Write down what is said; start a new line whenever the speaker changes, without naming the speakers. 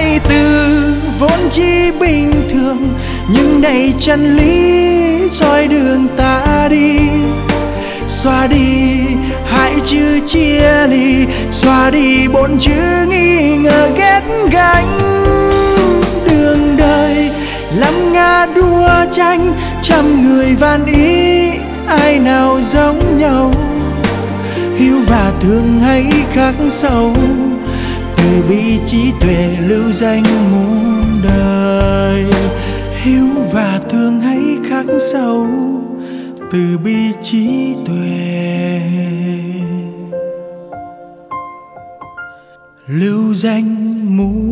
từ vốn chỉ bình thường, nhưng này chân lý soi đường ta đi. Xóa đi hai chữ chia ly, xóa đi bốn chữ nghi ngờ ghét gánh. Đường đời lắm ngã đua tranh, trăm người van ý ai nào giống nhau. Hiếu và thương hãy khắc sâu, từ bi trí tuệ lưu danh muôn đời. Hiếu và thương hãy khắc sâu, từ bi trí tuệ lưu danh muôn